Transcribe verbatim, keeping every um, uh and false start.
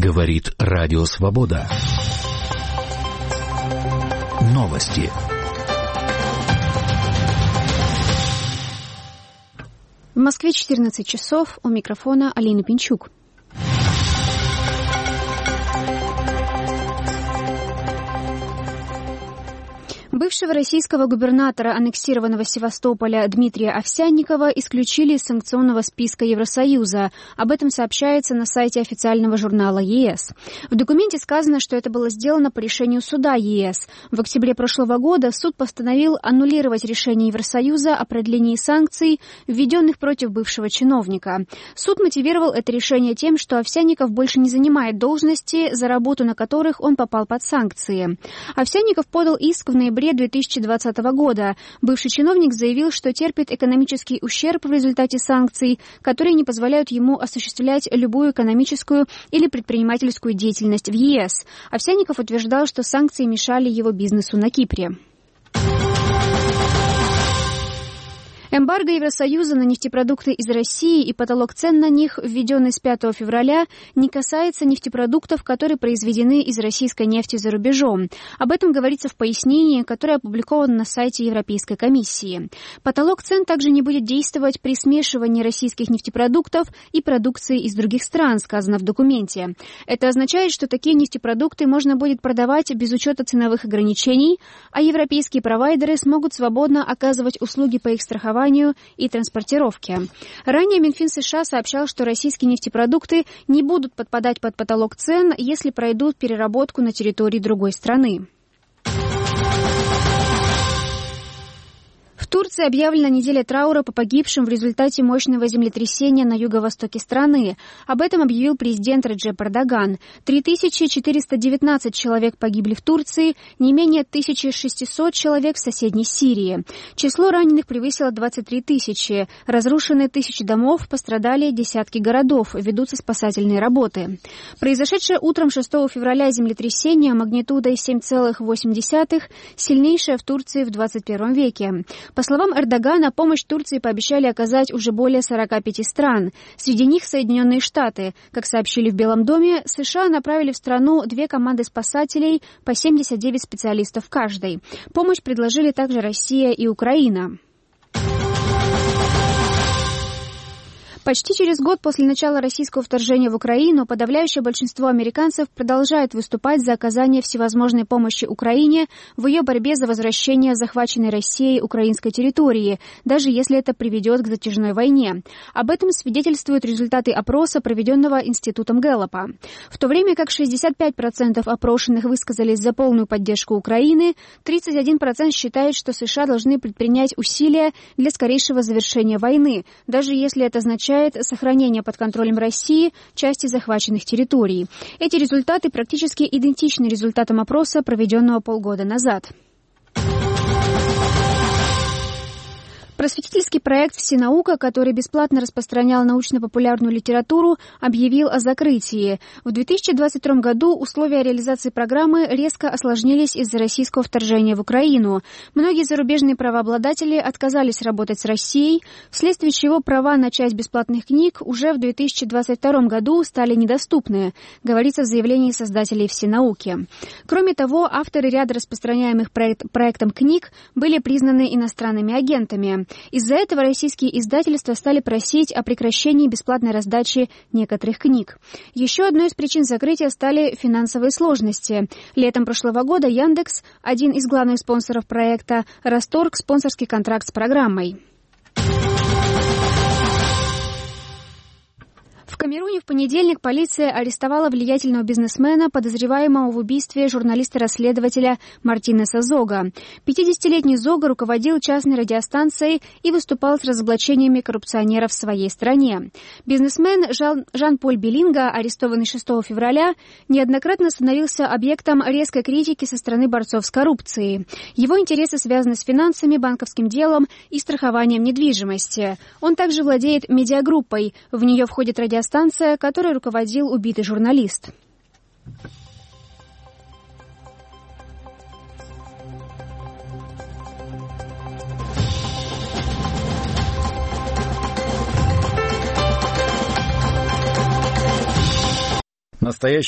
Говорит Радио Свобода. Новости. В Москве четырнадцать часов. У микрофона Алина Пинчук. Бывшего российского губернатора аннексированного Севастополя Дмитрия Овсянникова исключили из санкционного списка Евросоюза. Об этом сообщается на сайте официального журнала ЕС. В документе сказано, что это было сделано по решению суда ЕС. В октябре прошлого года суд постановил аннулировать решение Евросоюза о продлении санкций, введенных против бывшего чиновника. Суд мотивировал это решение тем, что Овсянников больше не занимает должности, за работу на которых он попал под санкции. Овсянников подал иск в ноябре две тысячи двадцатого года. Бывший чиновник заявил, что терпит экономический ущерб в результате санкций, которые не позволяют ему осуществлять любую экономическую или предпринимательскую деятельность в ЕС. Овсянников утверждал, что санкции мешали его бизнесу на Кипре. Эмбарго Евросоюза на нефтепродукты из России и потолок цен на них, введенный с пятого февраля, не касается нефтепродуктов, которые произведены из российской нефти за рубежом. Об этом говорится в пояснении, которое опубликовано на сайте Европейской комиссии. Потолок цен также не будет действовать при смешивании российских нефтепродуктов и продукции из других стран, сказано в документе. Это означает, что такие нефтепродукты можно будет продавать без учета ценовых ограничений, а европейские провайдеры смогут свободно оказывать услуги по их страхованию и транспортировке. Ранее Минфин США сообщал, что российские нефтепродукты не будут подпадать под потолок цен, если пройдут переработку на территории другой страны. В Турции объявлена неделя траура по погибшим в результате мощного землетрясения на юго-востоке страны. Об этом объявил президент Реджеп Эрдоган. три тысячи четыреста девятнадцать человек погибли в Турции, не менее тысяча шестьсот человек в соседней Сирии. Число раненых превысило двадцать три тысячи. Разрушены тысячи домов, пострадали десятки городов, ведутся спасательные работы. Произошедшее утром шестого февраля землетрясение магнитудой семь целых восемь десятых, сильнейшее в Турции в двадцать первом веке. По словам Эрдогана, помощь Турции пообещали оказать уже более сорока пяти стран. Среди них Соединенные Штаты. Как сообщили в Белом доме, США направили в страну две команды спасателей по семьдесят девять специалистов в каждой. Помощь предложили также Россия и Украина. Почти через год после начала российского вторжения в Украину подавляющее большинство американцев продолжает выступать за оказание всевозможной помощи Украине в ее борьбе за возвращение захваченной Россией украинской территории, даже если это приведет к затяжной войне. Об этом свидетельствуют результаты опроса, проведенного Институтом Гэллопа. В то время как шестьдесят пять процентов опрошенных высказались за полную поддержку Украины, тридцать один процент считают, что США должны предпринять усилия для скорейшего завершения войны, даже если это означает сохранение под контролем России части захваченных территорий. Эти результаты практически идентичны результатам опроса, проведенного полгода назад. Просветительский проект «Всенаука», который бесплатно распространял научно-популярную литературу, объявил о закрытии. В две тысячи двадцать втором году условия реализации программы резко осложнились из-за российского вторжения в Украину. Многие зарубежные правообладатели отказались работать с Россией, вследствие чего права на часть бесплатных книг уже в две тысячи двадцать втором году стали недоступны, говорится в заявлении создателей «Всенауки». Кроме того, авторы ряда распространяемых проект, проектом книг были признаны иностранными агентами. Из-за этого российские издательства стали просить о прекращении бесплатной раздачи некоторых книг. Еще одной из причин закрытия стали финансовые сложности. Летом прошлого года Яндекс, один из главных спонсоров проекта, расторг спонсорский контракт с программой. В Камеруне в понедельник полиция арестовала влиятельного бизнесмена, подозреваемого в убийстве журналиста-расследователя Мартинеса Зога. пятидесятилетний Зога руководил частной радиостанцией и выступал с разоблачениями коррупционеров в своей стране. Бизнесмен Жан, Жан-Поль Белинга, арестованный шестого февраля, неоднократно становился объектом резкой критики со стороны борцов с коррупцией. Его интересы связаны с финансами, банковским делом и страхованием недвижимости. Он также владеет медиагруппой. В нее входит радиостанция, которой руководил убитый журналист. Настоящий